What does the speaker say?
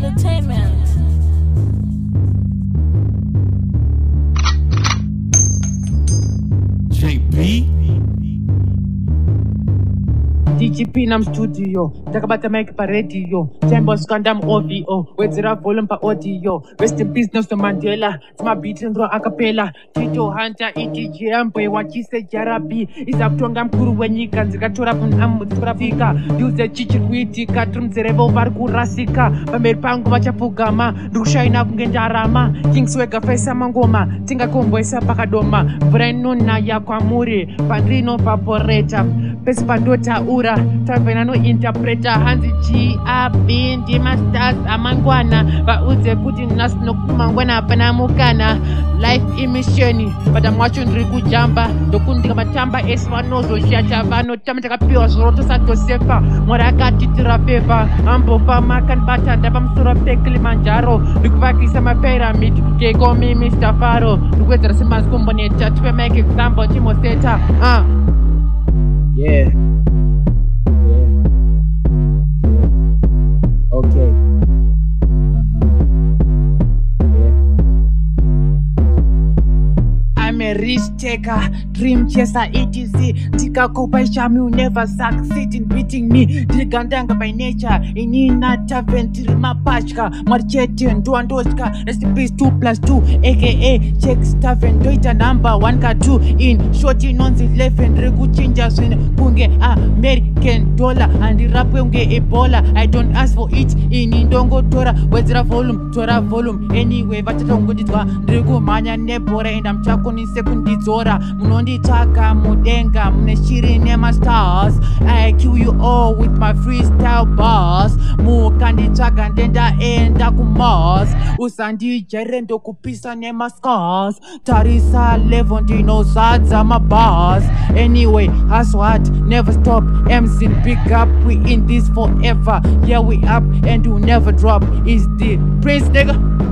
Entertainment. JB DGP nam studio, takabata mic pa radio, Tembo Scandam OVO, wedzera volume pa audio, rest in peace Nelson Mandela, my beat and a cappella, Tito Hunter, ETGM, boy wachise jarabi, isaptonga mkuru wenyika, zikatora punamu zikafika, yuze chichikwiti, katrum zerebo varkurasika, pamerpangu vachapugama, rushaina kungendarama, kingswega fesa mangoma, tinga komboesa pakadoma, vrenuna ya kwamuri, pandrino paporeta, pesi pandota ura, tavenano interpreta, hanzi G.A.B. ndima stars amangwana, vauze kuti nasi nokumangwana panamukana, life imisheni, padamwacho ndiri kujamba, ndokundika matamba esi vanozo shata vano, tama takapiwa zoroto satosefa, mwarakatitira fefa, ambofa makanbata, ndapa msura pe Kilimanjaro, ndikuvakisa mapyramid, they call me Mr. Faro, ndikwedzera semanzikomboneta, tipe make example, timoseta, Yeah. Okay. I'm a risk taker, dream chaser, etc. Tika kopa shami will never succeed in beating me. Digandanga by nature, inina taventiri mapachka, marchete and duandoska, rest in peace 2+2, aka check Taven doita number 1 ka 2 in shorty nonzi 11 regu chinja swin kunge American dollar and rap unge Ebola. I don't ask for it in indongo tora wezira volume anyway vatata unguditwa regu manya nebora and I'm chakoni sekundidzora munonditaka mudenga mune shiri nema stars. I kill you all with my freestyle bars. Mukanditsvaga ndendaenda kumars usandijere ndokupisa nema scars. Tarisa level ndinozadza mabars. Anyway, as what? Never stop. MC big up, we in this forever. Yeah, we up and we'll never drop. Is the Prince nigga?